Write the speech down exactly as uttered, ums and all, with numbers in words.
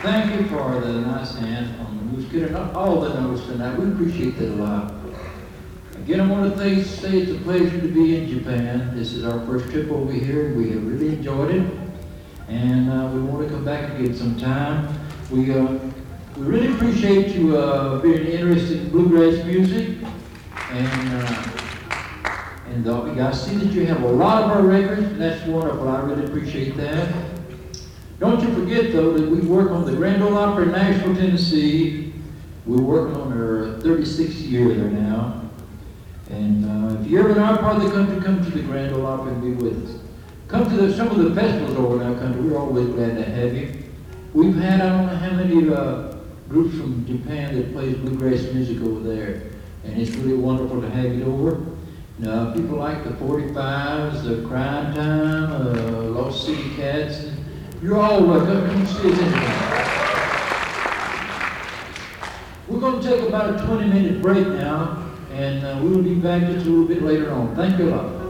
Thank you for the nice hand on the moose kid, not all the notes tonight. We appreciate that a lot. Again, I want to thank, say it's a pleasure to be in Japan. This is our first trip over here. We have really enjoyed it, and uh, we want to come back again sometime. We uh, we really appreciate you uh, being interested in bluegrass music, and uh, and uh, I see that you have a lot of our records, and that's wonderful. I really appreciate that. Don't you forget, though, that we work on the Grand Ole Opry in Nashville, Tennessee. We're working on our thirty-sixth year there now. And uh, if you're ever in our part of the country, come to the Grand Ole Opry and be with us. Come to the, some of the festivals over in our country. We're always glad to have you. We've had, I don't know how many uh, groups from Japan that plays bluegrass music over there. And it's really wonderful to have you over. Now, people like the forty-fives, the Crime Time, uh, Lost City Cats. You're all welcome. Come see us anytime. We're going to take about a twenty minute break now, and uh, we will be back just a little bit later on. Thank you a lot.